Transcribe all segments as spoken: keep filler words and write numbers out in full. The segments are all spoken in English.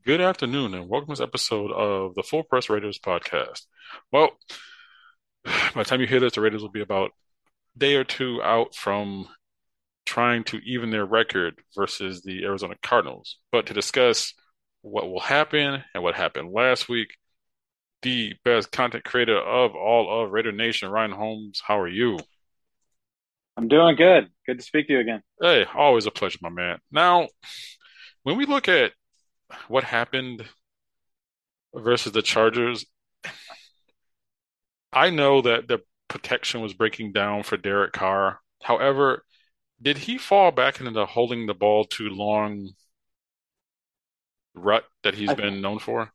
Good afternoon, and welcome to this episode of the Full Press Raiders podcast. Well, by the time you hear this, the Raiders will be about a day or two out from trying to even their record versus the Arizona Cardinals. But to discuss what will happen and what happened last week, the best content creator of all of Raider Nation, Ryan Holmes, how are you? I'm doing good. Good to speak to you again. Hey, always a pleasure, my man. Now, when we look at what happened versus the Chargers, I know that the protection was breaking down for Derek Carr. However, did he fall back into the holding the ball too long rut that he's I, been known for?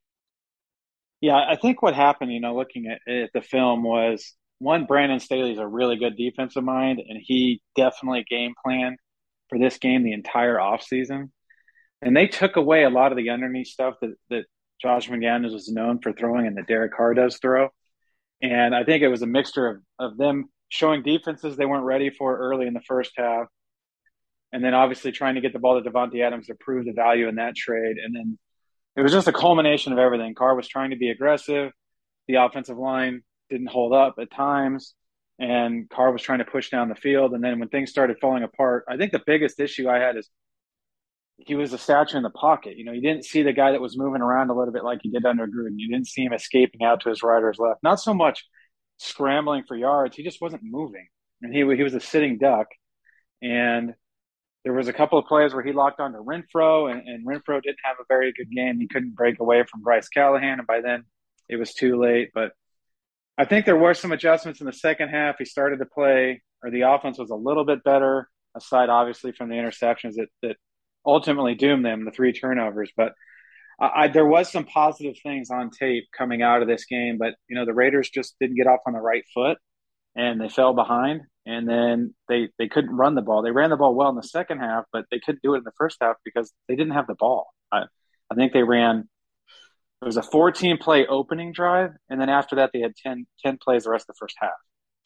yeah, I think what happened, you know, looking at, at the film was one, Brandon Staley's a really good defensive mind, and he definitely game planned for this game the entire offseason. And they took away a lot of the underneath stuff that, that Josh McDaniels was known for throwing and that Derek Carr does throw. And I think it was a mixture of, of them showing defenses they weren't ready for early in the first half, and then obviously trying to get the ball to Devontae Adams to prove the value in that trade. And then it was just a culmination of everything. Carr was trying to be aggressive. The offensive line didn't hold up at times, and Carr was trying to push down the field. And then when things started falling apart, I think the biggest issue I had is he was a statue in the pocket. You know, you didn't see the guy that was moving around a little bit like he did under Gruden. You didn't see him escaping out to his right or his left. Not so much scrambling for yards. He just wasn't moving, and he he was a sitting duck. And there was a couple of plays where he locked onto Renfrow, and, and Renfrow didn't have a very good game. He couldn't break away from Bryce Callahan, and by then it was too late. But I think there were some adjustments in the second half. He started to play, or the offense was a little bit better, aside obviously from the interceptions that, that ultimately doomed them, the three turnovers. But I, I, there was some positive things on tape coming out of this game, but you know the Raiders just didn't get off on the right foot, and they fell behind, and then they they couldn't run the ball. They ran the ball well in the second half, but they couldn't do it in the first half because they didn't have the ball. I, I think they ran it was a fourteen play opening drive, and then after that they had ten ten plays the rest of the first half.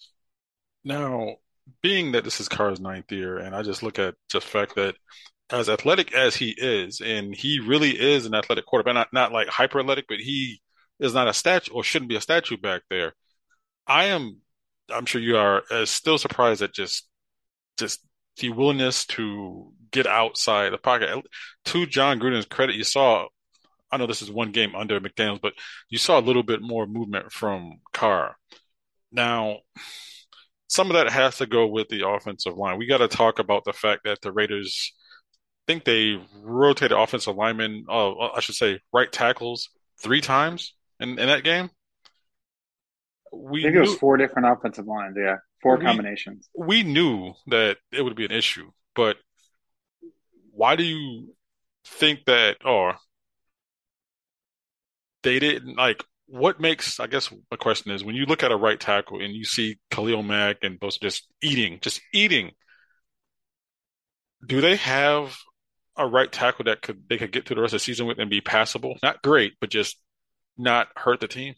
Now, being that this is Carr's ninth year, and I just look at just the fact that as athletic as he is, and he really is an athletic quarterback, not not like hyper athletic, but he is not a statue or shouldn't be a statue back there. I am, I'm sure you are, uh, still surprised at just just the willingness to get outside the pocket. To John Gruden's credit, you saw, I know this is one game under McDaniels, but you saw a little bit more movement from Carr. Now, some of that has to go with the offensive line. We got to talk about the fact that the Raiders think they rotated offensive linemen, uh, I should say right tackles, three times in, in that game. I We think it was knew four different offensive lines. Yeah, four we combinations. we knew that it would be an issue, but why do you think that, or they didn't like? What makes, I guess, my question is, when you look at a right tackle and you see Khalil Mack and those just eating, just eating, do they have a right tackle that could they could get through the rest of the season with and be passable? Not great, but just not hurt the team.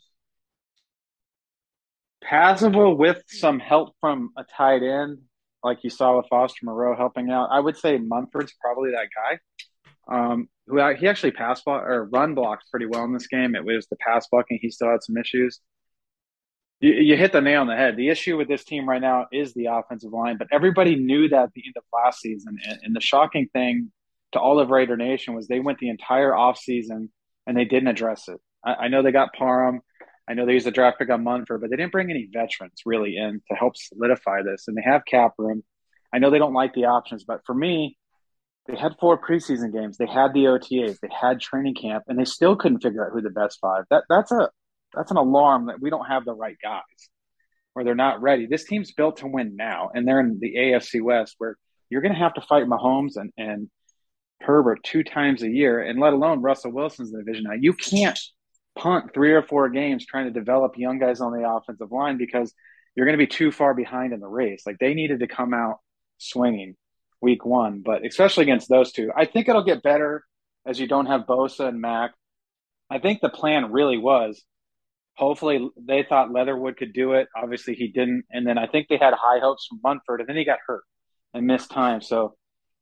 Passable with some help from a tight end, like you saw with Foster Moreau helping out. I would say Munford's probably that guy. Um, who he actually pass block or run blocks pretty well in this game. It was the pass blocking; he still had some issues. You, you hit the nail on the head. The issue with this team right now is the offensive line, but everybody knew that at the end of last season. And, and the shocking thing to all of Raider Nation was they went the entire offseason and they didn't address it. I, I know they got Parham. I know they used a draft pick on Munford, but they didn't bring any veterans really in to help solidify this. And they have cap room. I know they don't like the options, but for me, they had four preseason games. They had the O T As. They had training camp, and they still couldn't figure out who the best five. That that's a that's an alarm that we don't have the right guys, or they're not ready. This team's built to win now, and they're in the A F C West, where you're going to have to fight Mahomes and and Herbert two times a year, and let alone Russell Wilson's in the division. Now you can't punt three or four games trying to develop young guys on the offensive line because you're going to be too far behind in the race. Like they needed to come out swinging week one, but especially against those two. I think it'll get better as you don't have Bosa and Mac. I think the plan really was hopefully they thought Leatherwood could do it. Obviously he didn't. And then I think they had high hopes from Munford, and then he got hurt and missed time. So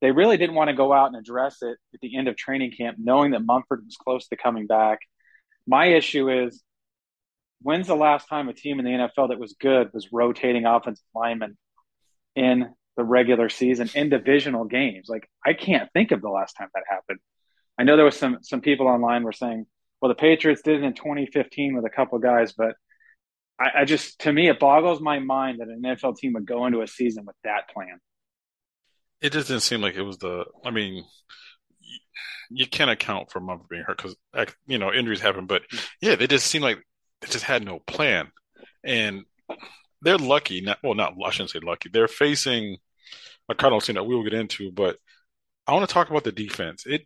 they really didn't want to go out and address it at the end of training camp, knowing that Mumford was close to coming back. My issue is, when's the last time a team in the N F L that was good was rotating offensive linemen in the regular season in divisional games? Like, I can't think of the last time that happened. I know there was some some people online were saying, well, the Patriots did it in twenty fifteen with a couple of guys, but I, I just, to me, it boggles my mind that an N F L team would go into a season with that plan. It just didn't seem like it was the. I mean, you can't account for Mumford being hurt because you know injuries happen, but yeah, they just seem like they just had no plan, and they're lucky. Not well, not I shouldn't say lucky. They're facing a Cardinals team that we will get into, but I want to talk about the defense. It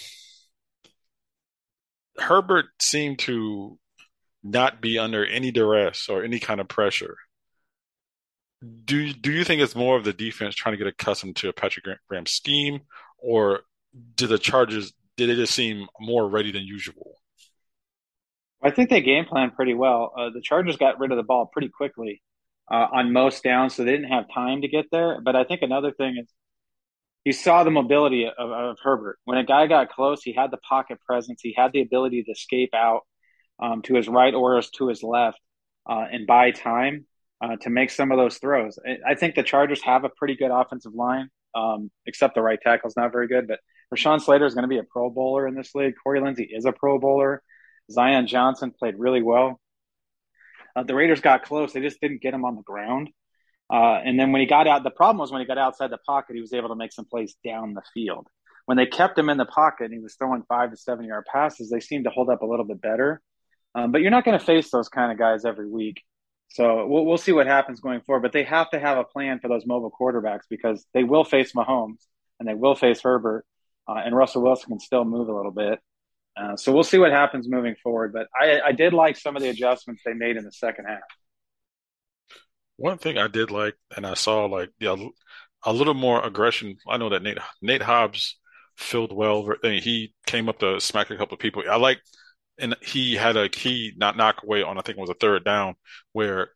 Herbert seemed to not be under any duress or any kind of pressure. Do do you think it's more of the defense trying to get accustomed to a Patrick Graham scheme, or did the Chargers did it just seem more ready than usual? I think they game planned pretty well. Uh, the Chargers got rid of the ball pretty quickly uh, on most downs, so they didn't have time to get there. But I think another thing is you saw the mobility of, of Herbert. When a guy got close, he had the pocket presence. He had the ability to escape out um, to his right or to his left uh, and buy time uh, to make some of those throws. I, I think the Chargers have a pretty good offensive line, um, except the right tackle is not very good. But Rashawn Slater is going to be a Pro Bowler in this league. Corey Lindsey is a Pro Bowler. Zion Johnson played really well. Uh, the Raiders got close. They just didn't get him on the ground. Uh, and then when he got out, the problem was when he got outside the pocket, he was able to make some plays down the field. When they kept him in the pocket and he was throwing five to seven yard passes, they seemed to hold up a little bit better. Um, but you're not going to face those kind of guys every week. So we'll, we'll see what happens going forward. But they have to have a plan for those mobile quarterbacks because they will face Mahomes and they will face Herbert. Uh, and Russell Wilson can still move a little bit. Uh, so we'll see what happens moving forward. But I, I did like some of the adjustments they made in the second half. One thing I did like, and I saw like yeah, a little more aggression. I know that Nate Nate Hobbs filled well. I mean, he came up to smack a couple of people. I like, and he had a key not knock away on I think it was a third down where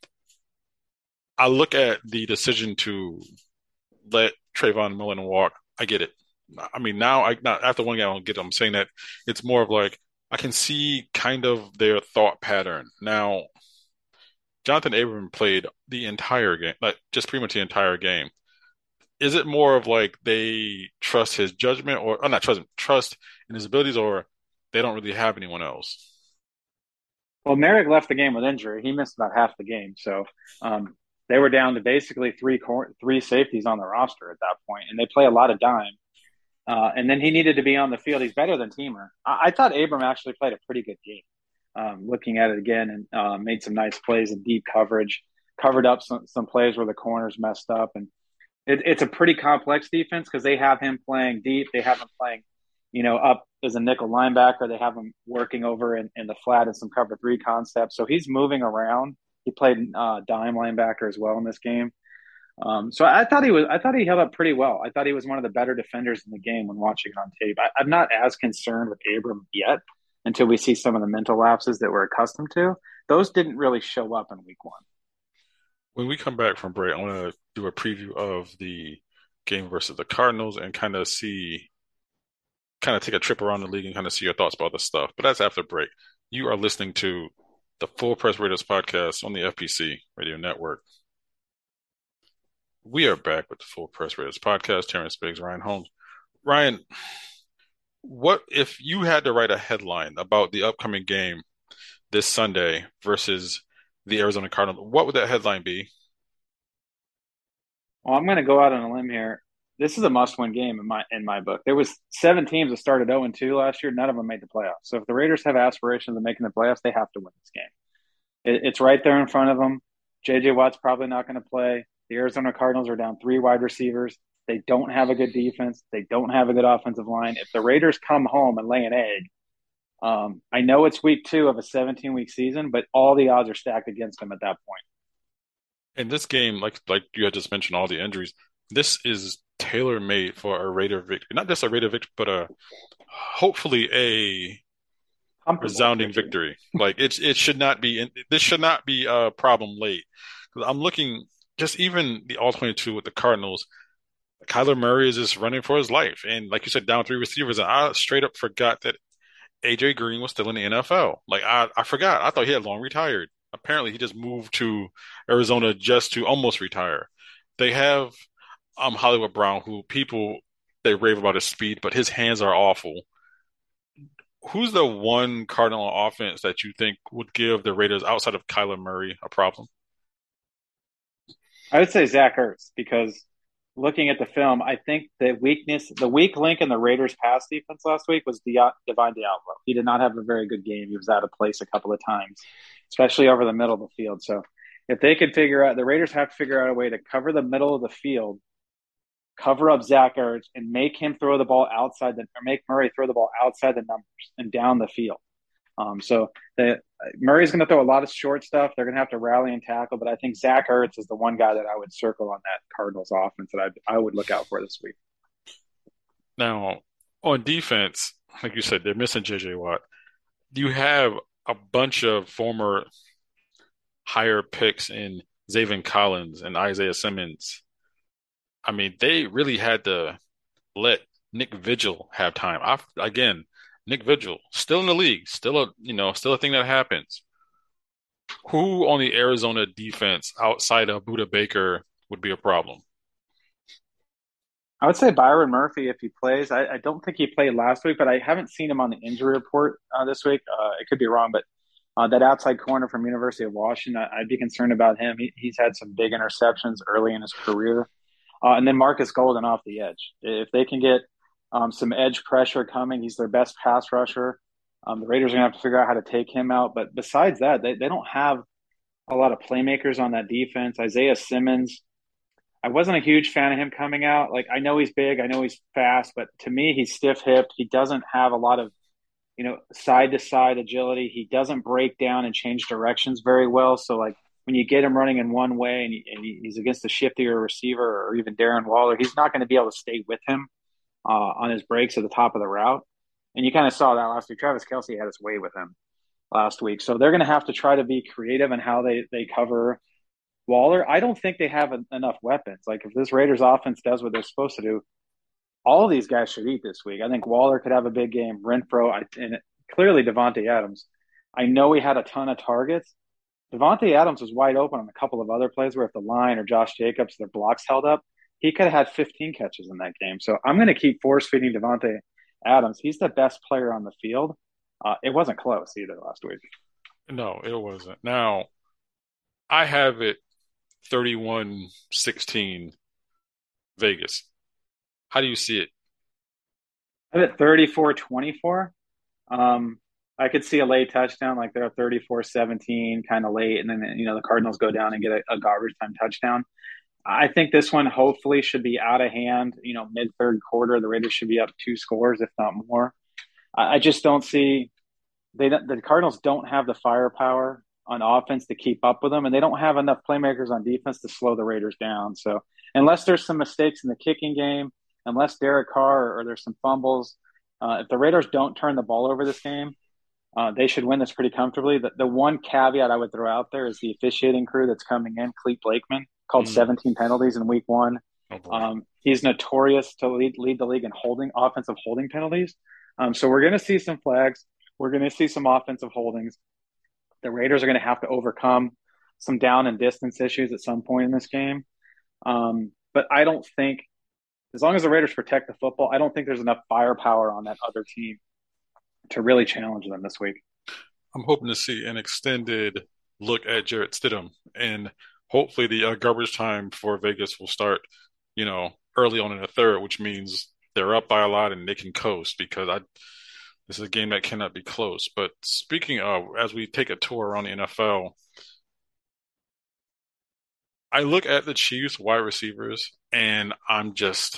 I look at the decision to let Trayvon Mullen walk. I get it. I mean, now I not after one game I don't get it. I'm saying that it's more of like I can see kind of their thought pattern now. Jonathan Abram played the entire game, like just pretty much the entire game. Is it more of like they trust his judgment, or, or not trust him, trust in his abilities, or they don't really have anyone else? Well, Merrick left the game with injury. He missed about half the game, so um, they were down to basically three cor- three safeties on the roster at that point, and they play a lot of dime. Uh, and then he needed to be on the field. He's better than Teamer. I, I thought Abram actually played a pretty good game. Um, looking at it again, and uh, made some nice plays in deep coverage, covered up some, some plays where the corners messed up. And it, it's a pretty complex defense because they have him playing deep. They have him playing, you know, up as a nickel linebacker. They have him working over in, in the flat and some cover three concepts. So he's moving around. He played uh, dime linebacker as well in this game. Um, so I thought he was, I thought he held up pretty well. I thought he was one of the better defenders in the game when watching it on tape. I, I'm not as concerned with Abram yet until we see some of the mental lapses that we're accustomed to. Those didn't really show up in week one. When we come back from break, I want to do a preview of the game versus the Cardinals and kind of see, kind of take a trip around the league and kind of see your thoughts about this stuff. But that's after break. You are listening to the Full Press Raiders podcast on the F P C Radio Network. We are back with the Full Press Raiders podcast. Terrence Biggs, Ryan Holmes. Ryan, what if you had to write a headline about the upcoming game this Sunday versus the Arizona Cardinals? What would that headline be? Well, I'm going to go out on a limb here. This is a must-win game in my in my book. There was seven teams that started oh and two last year. None of them made the playoffs. So if the Raiders have aspirations of making the playoffs, they have to win this game. It, it's right there in front of them. J J. Watt's probably not going to play. The Arizona Cardinals are down three wide receivers. They don't have a good defense. They don't have a good offensive line. If the Raiders come home and lay an egg, um, I know it's week two of a seventeen-week season, but all the odds are stacked against them at that point. In this game, like like you had just mentioned, all the injuries, this is tailor-made for a Raider victory. Not just a Raider victory, but a hopefully a resounding victory. Like it, it should not be. This should not be a problem late. I'm looking just even the all twenty-two with the Cardinals. Kyler Murray is just running for his life. And like you said, down three receivers. And I straight up forgot that A J Green was still in the N F L. Like I, I forgot. I thought he had long retired. Apparently, he just moved to Arizona just to almost retire. They have um Hollywood Brown, who people they rave about his speed, but his hands are awful. Who's the one Cardinal offense that you think would give the Raiders outside of Kyler Murray a problem? I would say Zach Ertz because looking at the film, I think the weakness, the weak link in the Raiders' pass defense last week was De- Divine Diablo. He did not have a very good game. He was out of place a couple of times, especially over the middle of the field. So if they could figure out, the Raiders have to figure out a way to cover the middle of the field, cover up Zach Ertz, and make him throw the ball outside the, or make Murray throw the ball outside the numbers and down the field. Um, so the, Murray's going to throw a lot of short stuff. They're going to have to rally and tackle, but I think Zach Ertz is the one guy that I would circle on that Cardinals offense that I, I would look out for this week. Now, on defense, like you said, they're missing J J Watt. You have a bunch of former higher picks in Zaven Collins and Isaiah Simmons. I mean, they really had to let Nick Vigil have time. I, again, Nick Vigil still in the league, still a you know still a thing that happens. Who on the Arizona defense outside of Buda Baker would be a problem? I would say Byron Murphy if he plays. I, I don't think he played last week, but I haven't seen him on the injury report uh, this week. Uh, it could be wrong, but uh, that outside corner from University of Washington, I, I'd be concerned about him. He, he's had some big interceptions early in his career. Uh, and then Marcus Golden off the edge. If they can get um, some edge pressure coming, he's their best pass rusher. Um, the Raiders are going to have to figure out how to take him out. But besides that, they, they don't have a lot of playmakers on that defense. Isaiah Simmons, I wasn't a huge fan of him coming out. Like, I know he's big, I know he's fast, but to me, he's stiff hipped. He doesn't have a lot of, you know, side to side agility. He doesn't break down and change directions very well. So, like, when you get him running in one way and, he, and he's against a shiftier receiver or even Darren Waller, he's not going to be able to stay with him uh, on his breaks at the top of the route. And you kind of saw that last week. Travis Kelce had his way with him last week. So they're going to have to try to be creative in how they, they cover Waller. I don't think they have a, enough weapons. Like, if this Raiders offense does what they're supposed to do, all of these guys should eat this week. I think Waller could have a big game. Renfro, I, and clearly Davante Adams. I know he had a ton of targets. Davante Adams was wide open on a couple of other plays where if the line or Josh Jacobs, their blocks held up, he could have had fifteen catches in that game. So I'm going to keep force feeding Davante Adams. He's the best player on the field. Uh, it wasn't close either last week. No, it wasn't. Now, I have it thirty-one sixteen Vegas. How do you see it? I'm at thirty-four twenty-four. Um, I could see a late touchdown, like they're at thirty-four seventeen, kind of late, and then you know the Cardinals go down and get a, a garbage time touchdown. I think this one hopefully should be out of hand. You know, mid third quarter, the Raiders should be up two scores, if not more. I, I just don't see they the Cardinals don't have the firepower on offense to keep up with them, and they don't have enough playmakers on defense to slow the Raiders down. So unless there's some mistakes in the kicking game, unless Derek Carr or, or there's some fumbles, uh, if the Raiders don't turn the ball over this game, uh, they should win this pretty comfortably. The, the one caveat I would throw out there is the officiating crew that's coming in, Clete Blakeman, called Mm. seventeen penalties in week one. Oh boy. Um, he's notorious to lead, lead the league in holding offensive holding penalties. Um, so we're going to see some flags. We're going to see some offensive holdings. The Raiders are going to have to overcome some down and distance issues at some point in this game. Um, but I don't think, as long as the Raiders protect the football, I don't think there's enough firepower on that other team to really challenge them this week. I'm hoping to see an extended look at Jarrett Stidham, and hopefully the uh, garbage time for Vegas will start, you know, early on in the third, which means they're up by a lot and they can coast because I this is a game that cannot be close. But speaking of, as we take a tour around the N F L, I look at the Chiefs wide receivers and I'm just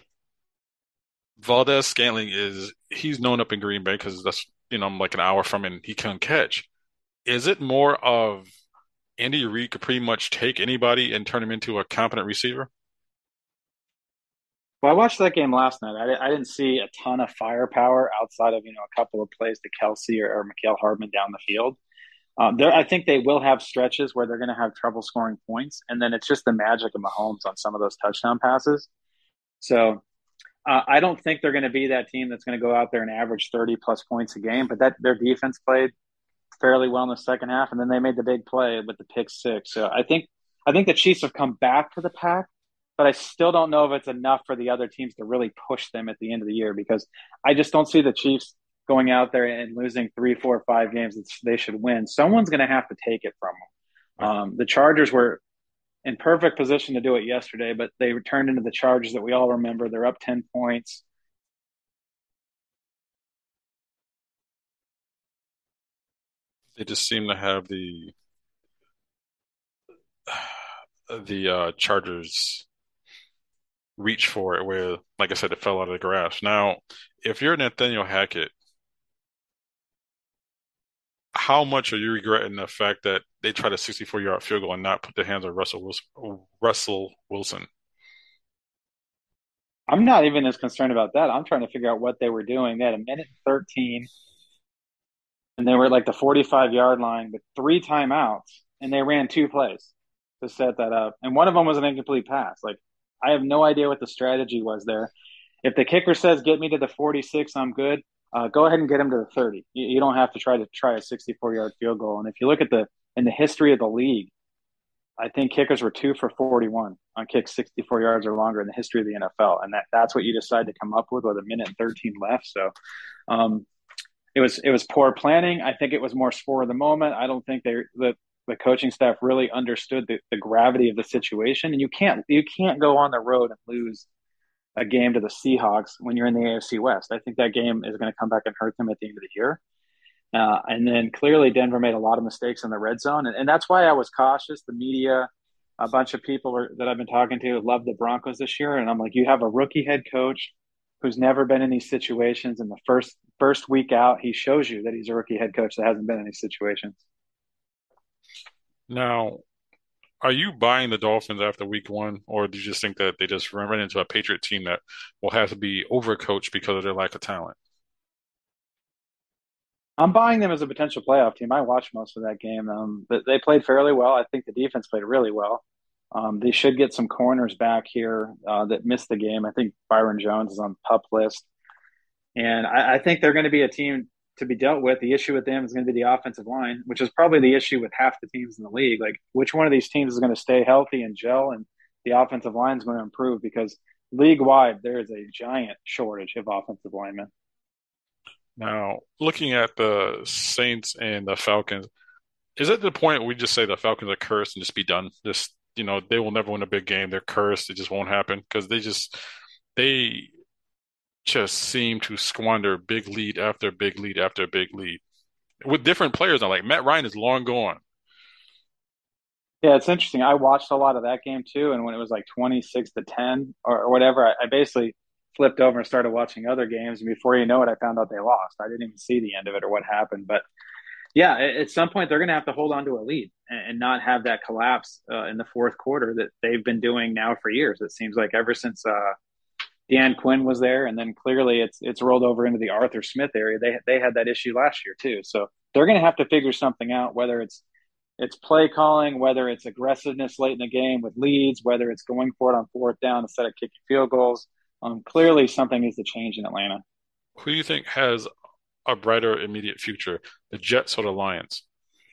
Valdez Scantling is he's known up in Green Bay because that's you know I'm like an hour from him. He can catch. Is it more of Andy Reid could pretty much take anybody and turn him into a competent receiver? Well, I watched that game last night. I, I didn't see a ton of firepower outside of you know a couple of plays to Kelsey or, or Mikael Hardman down the field. Um, there, I think they will have stretches where they're going to have trouble scoring points, and then it's just the magic of Mahomes on some of those touchdown passes. So uh, I don't think they're going to be that team that's going to go out there and average thirty plus points a game. But that their defense played fairly well in the second half, and then they made the big play with the pick six. So I think I think the Chiefs have come back to the pack, but I still don't know if it's enough for the other teams to really push them at the end of the year because I just don't see the Chiefs going out there and losing three, four, five games that they should win. Someone's going to have to take it from them. Um, the Chargers were in perfect position to do it yesterday, but they returned into the Chargers that we all remember. They're up ten points. They just seem to have the the uh, Chargers reach for it, where, like I said, it fell out of the grasp. Now, if you're Nathaniel Hackett, how much are you regretting the fact that they tried a sixty-four yard field goal and not put their hands on Russell Wilson? Russell Wilson. I'm not even as concerned about that. I'm trying to figure out what they were doing. They had a minute and thirteen, and they were at like the forty-five yard line with three timeouts, and they ran two plays to set that up. And one of them was an incomplete pass. Like, I have no idea what the strategy was there. If the kicker says, get me to the forty-six, I'm good. Uh, go ahead and get him to the thirty. You, you don't have to try to try a sixty-four yard field goal. And if you look at the in the history of the league, I think kickers were two for forty-one on kicks sixty-four yards or longer in the history of the N F L, and that that's what you decide to come up with with a minute and thirteen left. So, um, it was it was poor planning. I think it was more spur of the moment. I don't think they the the coaching staff really understood the, the gravity of the situation, and you can't you can't go on the road and lose a game to the Seahawks when you're in the A F C West. I think that game is going to come back and hurt them at the end of the year. Uh, and then clearly Denver made a lot of mistakes in the red zone. And, and that's why I was cautious. The media, a bunch of people are, that I've been talking to love the Broncos this year. And I'm like, you have a rookie head coach who's never been in these situations. And the first first week out, he shows you that he's a rookie head coach that hasn't been in these situations. Now, are you buying the Dolphins after week one, or do you just think that they just run into a Patriot team that will have to be overcoached because of their lack of talent? I'm buying them as a potential playoff team. I watched most of that game. Um, but they played fairly well. I think the defense played really well. Um, they should get some corners back here uh, that missed the game. I think Byron Jones is on the pup list. And I, I think they're going to be a team to be dealt with. The issue with them is going to be the offensive line, which is probably the issue with half the teams in the league. Like, which one of these teams is going to stay healthy and gel, and the offensive line is going to improve because league wide, there is a giant shortage of offensive linemen. Now, looking at the Saints and the Falcons, is it the point where we just say the Falcons are cursed and just be done? Just, you know, they will never win a big game. They're cursed. It just won't happen because they just they just seem to squander big lead after big lead after big lead with different players now. Like Matt Ryan is long gone. Yeah, it's interesting. I watched a lot of that game too, and when it was like twenty-six to ten or, or whatever, I, I basically flipped over and started watching other games. And before you know it, I found out they lost. I didn't even see the end of it or what happened. But yeah, at, some point they're going to have to hold on to a lead and, and not have that collapse uh, in the fourth quarter that they've been doing now for years. It seems like ever since uh, Dan Quinn was there, and then clearly it's it's rolled over into the Arthur Smith area. They they had that issue last year too. So they're going to have to figure something out, whether it's it's play calling, whether it's aggressiveness late in the game with leads, whether it's going for it on fourth down instead of kicking field goals. Um, clearly, something needs to change in Atlanta. Who do you think has a brighter immediate future, the Jets or the Lions?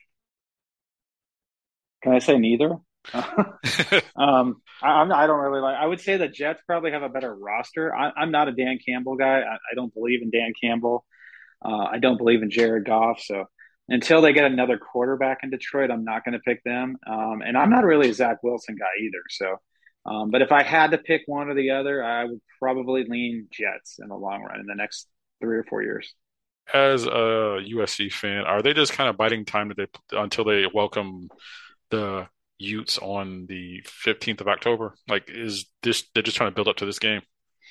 Can I say neither? um, I, I'm, I don't really like. I would say the Jets probably have a better roster. I, I'm not a Dan Campbell guy. I, I don't believe in Dan Campbell. Uh, I don't believe in Jared Goff. So until they get another quarterback in Detroit, I'm not going to pick them. Um, and I'm not really a Zach Wilson guy either. So, um, but if I had to pick one or the other, I would probably lean Jets in the long run in the next three or four years. As a U S C fan, are they just kind of biding time that they, until they welcome the Utes on the fifteenth of October? Like, is this they're just trying to build up to this game?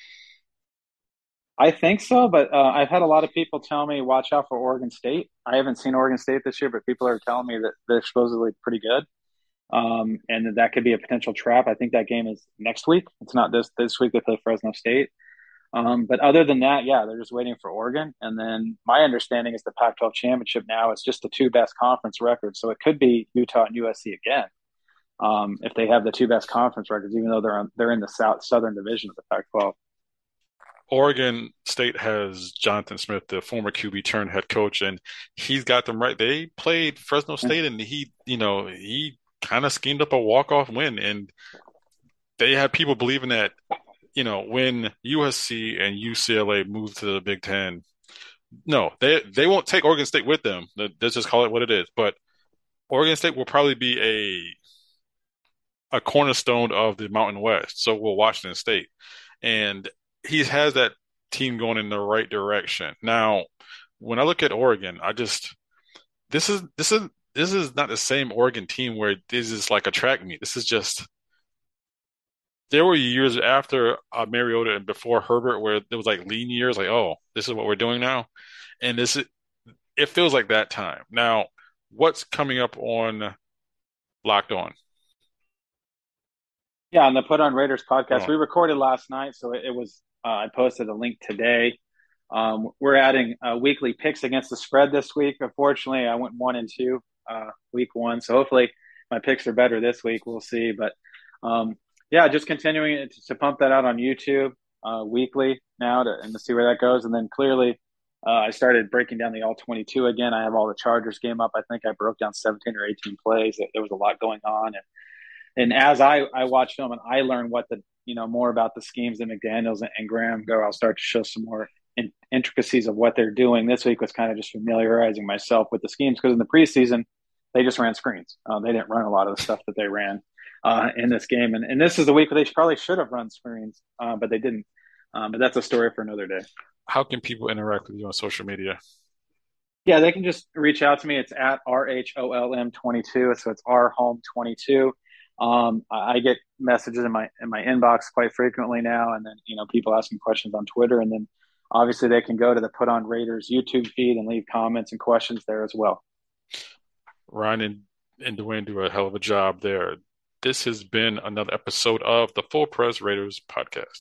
I think so, but uh, I've had a lot of people tell me watch out for Oregon State. I haven't seen Oregon State this year, but people are telling me that they're supposedly pretty good, um, and that that could be a potential trap. I think that game is next week. It's not this this week. They play Fresno State. Um, but other than that, yeah, they're just waiting for Oregon. And then my understanding is the Pac twelve championship now is just the two best conference records, so it could be Utah and U S C again. um, if they have the two best conference records, even though they're on, they're in the South Southern Division of the Pac twelve. Oregon State has Jonathan Smith, the former Q B turned head coach, and he's got them right. They played Fresno State, and he, you know, he kind of schemed up a walk off win, and they had people believing that, you know, when U S C and U C L A move to the Big Ten, no, they they won't take Oregon State with them. Let's just call it what it is. But Oregon State will probably be a a cornerstone of the Mountain West. So will Washington State, and he has that team going in the right direction. Now, when I look at Oregon, I just this is this is this is not the same Oregon team where this is like a track meet. This is just there were years after uh, Mariota and before Herbert where there was like lean years, like, oh, this is what we're doing now, and this is it feels like that time now. What's coming up on Locked On? Yeah, on the Put On Raiders podcast, Oh, we recorded last night, so it, it was. Uh, I posted a link today. Um, we're adding uh, weekly picks against the spread this week. Unfortunately, I went one and two uh, week one, so hopefully my picks are better this week. We'll see, but um, yeah, just continuing to, to pump that out on YouTube uh, weekly now to, and to see where that goes. And then clearly, uh, I started breaking down the all twenty-two again. I have all the Chargers game up. I think I broke down seventeen or eighteen plays. There was a lot going on, and and as I I watch film and I learn what the you know more about the schemes that McDaniels and, and Graham go, I'll start to show some more in, intricacies of what they're doing. This week was kind of just familiarizing myself with the schemes because in the preseason they just ran screens. Uh, they didn't run a lot of the stuff that they ran uh, in this game, and and this is the week where they probably should have run screens, uh, but they didn't. Um, but that's a story for another day. how can people interact with you on social media? Yeah, they can just reach out to me. It's at R H O L M twenty-two. So it's R home twenty-two. Um, I get messages in my in my inbox quite frequently now, and then you know people asking questions on Twitter, and then obviously they can go to the Put On Raiders YouTube feed and leave comments and questions there as well. Ryan and, and Dwayne do a hell of a job there. This has been another episode of the Full Press Raiders podcast.